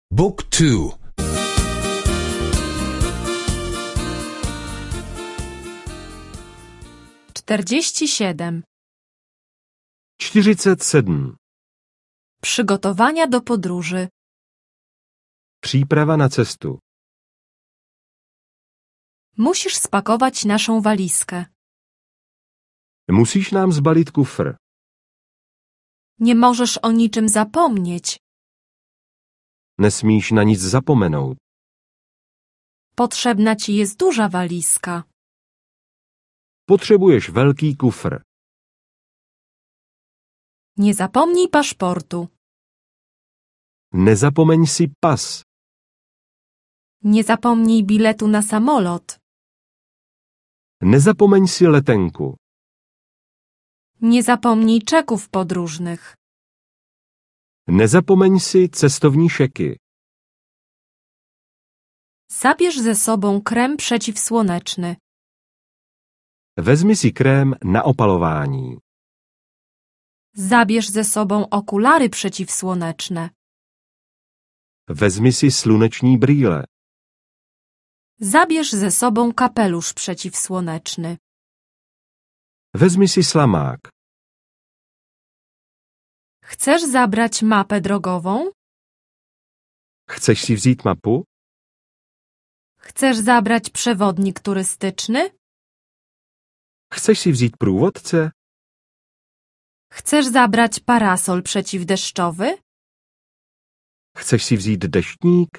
Book 2. 47. 47. Przygotowania do podróży. Příprava na cestu. Musisz spakować naszą walizkę. Musíš nám zbalit kufr. Nie możesz o niczym zapomnieć. Nesmíš na nic zapomenout. Potrzebna ci jest duża walizka. Potřebuješ velký kufr. Nie zapomnij paszportu. Nezapomeň si pas. Nie zapomnij biletu na samolot. Nezapomeň si letenku. Nie zapomnij czeków podróżnych. Nezapomeň si cestovní šeky. Zabierz ze sobą krem przeciwsłoneczny. Vezmi si krém na opalování. Zabierz ze sobą okulary przeciwsłoneczne. Vezmi si sluneční brýle. Zabierz ze sobą kapelusz przeciwsłoneczny. Vezmi si slamák. Chcesz zabrać mapę drogową? Chceš si vzít mapu? Chcesz zabrać przewodnik turystyczny? Chceš si vzít průvodce? Chcesz zabrać parasol przeciwdeszczowy? Chceš si vzít deštník?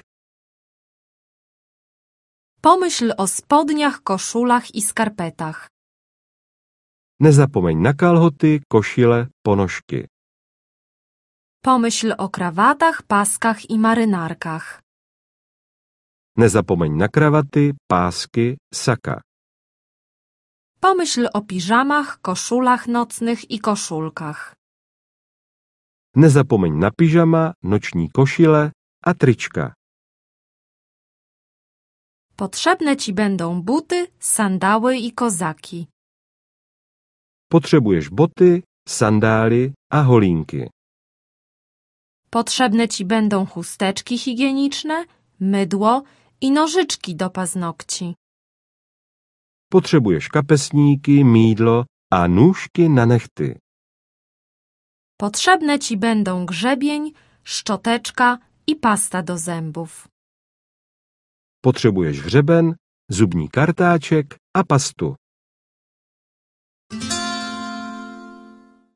Pomyśl o spodniach, koszulach i skarpetach. Nezapomeň na kalhoty, košile, ponožky. Pomyśl o krawatach, paskach i marynarkach. Nezapomeň na kravaty, pásky, saka. Pomyśl o piżamach, koszulach nocnych i koszulkach. Nezapomeň na pyžama, noční košile a trička. Potrzebne ci będą buty, sandały i kozaki. Potřebuješ boty, sandály a holínky. Potrzebne ci będą chusteczki higieniczne, mydło i nożyczki do paznokci. Potřebuješ kapesníky, mýdlo a nůžky na nehty. Potrzebne ci będą grzebień, szczoteczka i pasta do zębów. Potřebuješ hřeben, zubní kartáček a pastu.